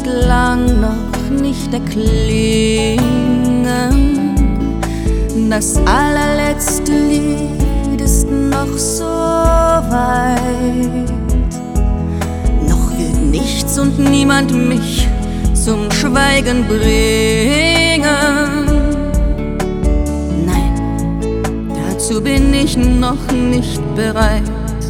seit lang noch nicht erklingen. Das allerletzte Lied ist noch so weit. Noch wird nichts und niemand mich zum Schweigen bringen. Nein, dazu bin ich noch nicht bereit.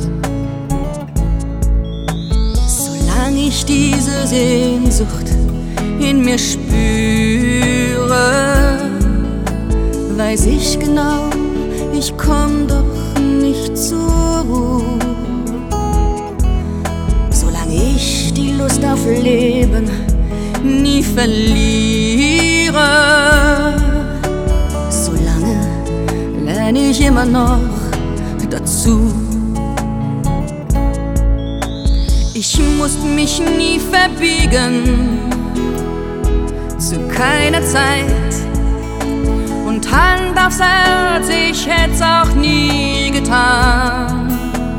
Solange ich diese Sehnsucht in mir spüre, weiß ich genau, ich komm doch nicht zur Ruhe. Solange ich die Lust auf Leben nie verliere, solange lerne ich immer noch dazu. Ich muss mich nie verbiegen, zu keiner Zeit. Und Hand aufs Herz, ich hätt's auch nie getan.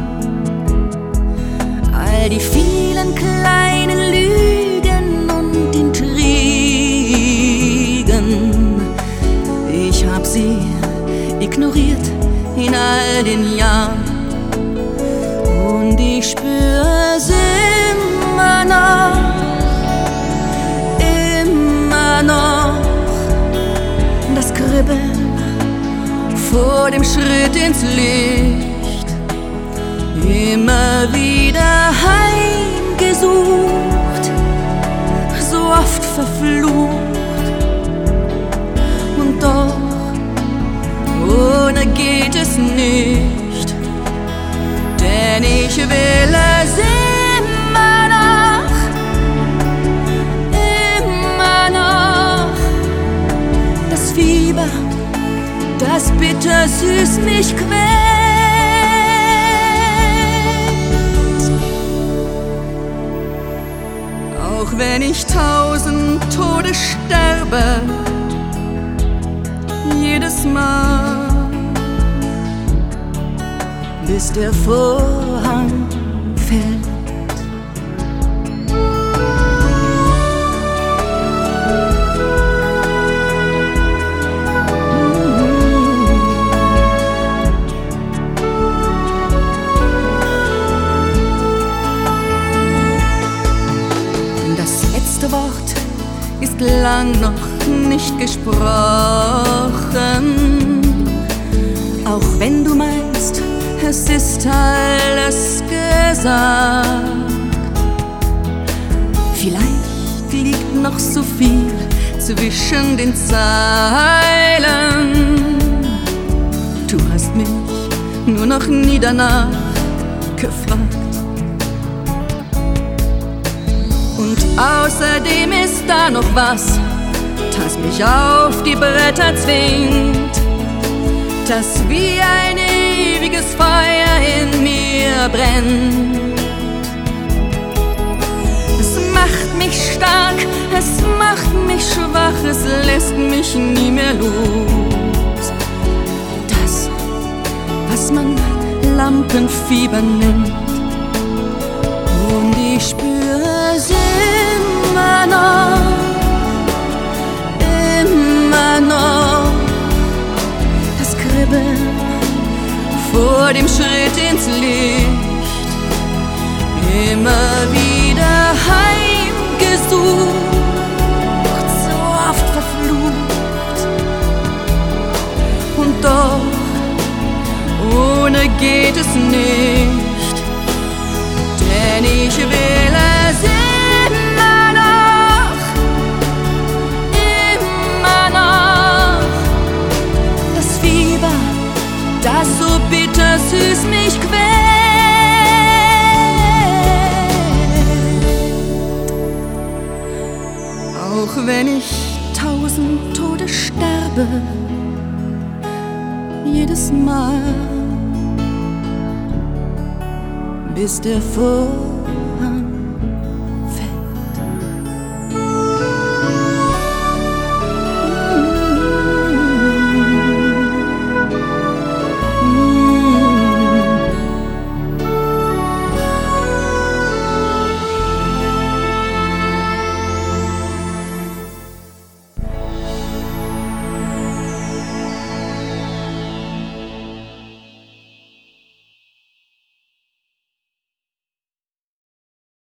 All die vielen kleinen Lügen und Intrigen, ich hab sie ignoriert in all den Jahren. Und ich spür's immer noch, das Kribbeln vor dem Schritt ins Licht. Immer wieder heimgesucht, so oft verflucht. Und doch, ohne geht es nicht, denn ich will es immer noch. Das Fieber, das bittersüß mich quält. Auch wenn ich 1000 Tode sterbe, jedes Mal, bis der Vorhang fällt. Das letzte Wort ist lang noch nicht gesprochen, auch wenn du meinst, es ist alles gesagt. Vielleicht liegt noch so viel zwischen den Zeilen. Du hast mich nur noch nie danach gefragt. Und außerdem ist da noch was, das mich auf die Bretter zwingt, das wie ein ewiges Feuer in mir brennt. Es macht mich stark, es macht mich schwach, es lässt mich nie mehr los. Das, was man Lampenfieber nennt. Und ich spüre es immer noch, das Kribbeln vor dem Schritt ins Licht. Immer wieder heimgesucht, so oft verflucht. Und doch, ohne geht es nicht, denn ich will es immer noch. Das Fieber, das so bittersüß mich quält. Auch wenn ich 1000 Tode sterbe, jedes Mal, bis der Vorhang